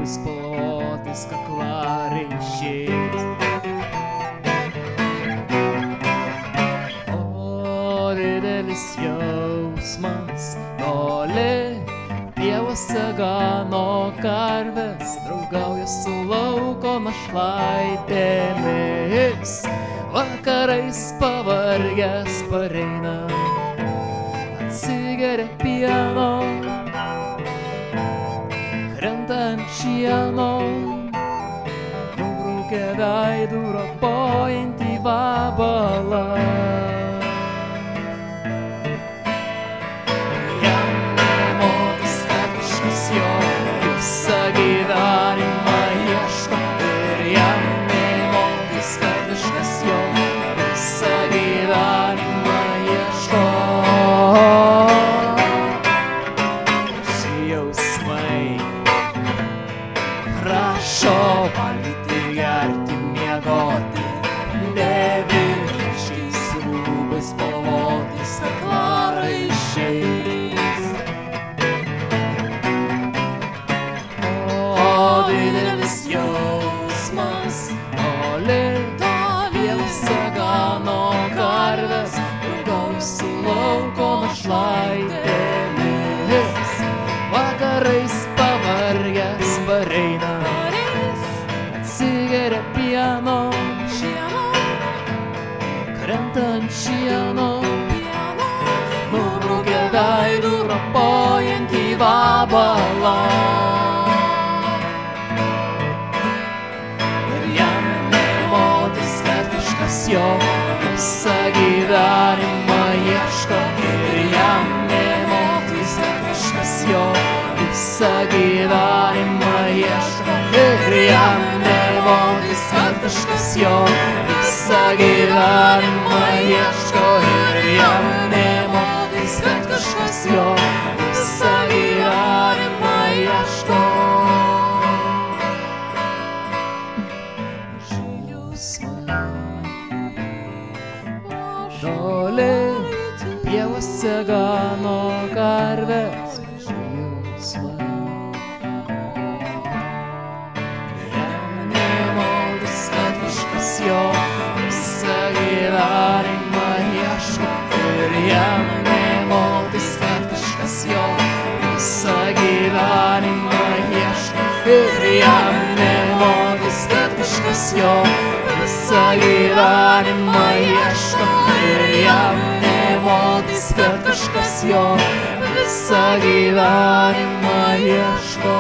spalvotais kaklaraiščiais. O didelis jausmas, toli pievose gano karves, draugauja su lauko našlaitėmis. Vakarais pavargęs pareina, atsigeria pieno, krenta ant šieno, nubraukia veidų ropojantį vabalą. Jam nemotis, kad kažkas jo visą gyvenimą ieško, ir jam nemotis, kad kažkas jo visą gyvenimą ieško. Šie jausmai prašo valgyti, gerti, miegoti, nevyriškais rūbais spalvotais kaklaraiščiais. O didelis jausmas, toli pievose gano karves, draugauja su lauko našlaitėmis. Vakarais pavargęs pareina, atsigeria pieno, krenta ant šieno, nubraukia veidų ropojantį vabalą. Ir jam nemotis, kad kažkas jo visą gyvenimą ieško, ir jam nemotis, kad kažkas jo visą gyvenimą ieško, ir jam nemotis, kad kažkas jo visą gyvenimą ieško, ir jam nemotis, kad kažkas jo visą gyvenimą ieško. Toli pievose gano karves, jausmai. Jam nemotis, kad kažkas jo visą gyvenimą ieško, ir jam nemotis, kad kažkas jo visą gyvenimą ieško, ir jam nemotis, kad kažkas jo visą gyvenimą ieško, ir jam nemotis, kad kažkas jo visą gyvenimą ieško.